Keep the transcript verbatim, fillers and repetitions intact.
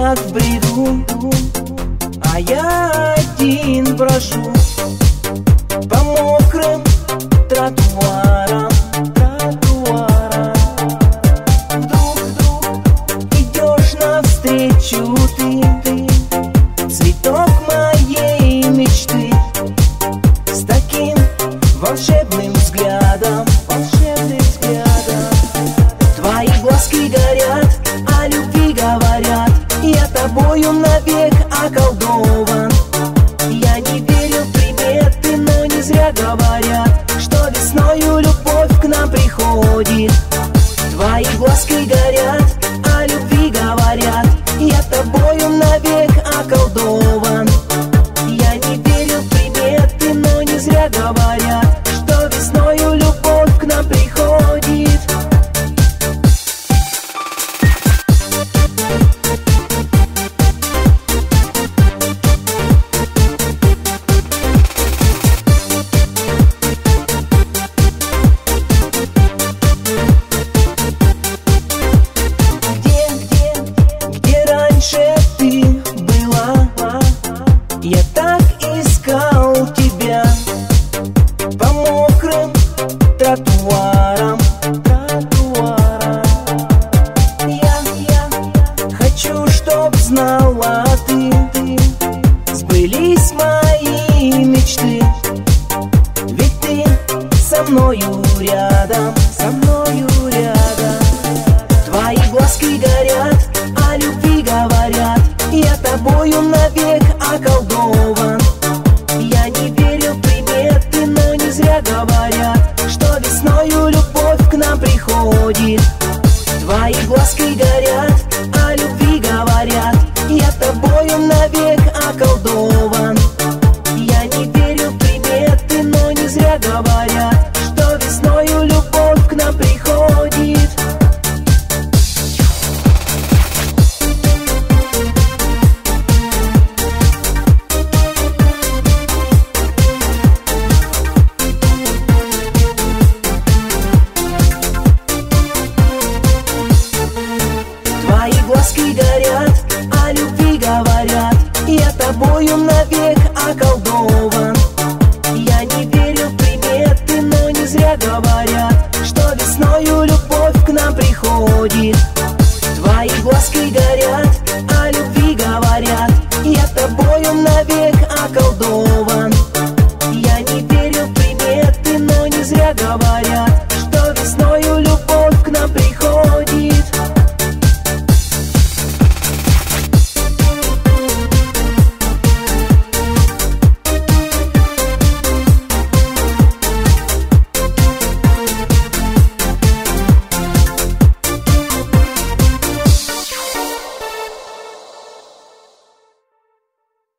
как в бреду, а я один брожу по мокрым тротуарам, тротуарам. Вдруг, вдруг идешь навстречу ты, ты, цветок моей мечты, с таким волшебным взглядом, волшебным взглядом. Твои глазки горят, о любви говорят, я тобою навек околдован. Я не верю в приметы, но не зря говорят, что весною любовь к нам приходит. Твои глазки горят, о любви говорят, я тобою навек околдован. Я не верю в приметы, но не зря говорят, что весною любовь к нам приходит. Я так искал тебя по мокрым тротуарам, тротуарам. Я, я хочу, чтоб знала ты, ты, сбылись мои мечты. Ведь ты со мною рядом, со мною рядом. Твои глазки горят, о любви говорят, я тобою навек околдован. Я не верю в приметы, но не зря говорят, что весною любовь к нам приходит. Твои глазки горят, о любви говорят, я тобою навек околдован. Я не верю в приметы, но не зря говорят, что весною любовь к нам приходит. Твои глазки горят, о любви говорят, я тобою навек околдован. Я не верю в приметы, но не зря говорят, что весною любовь к нам приходит.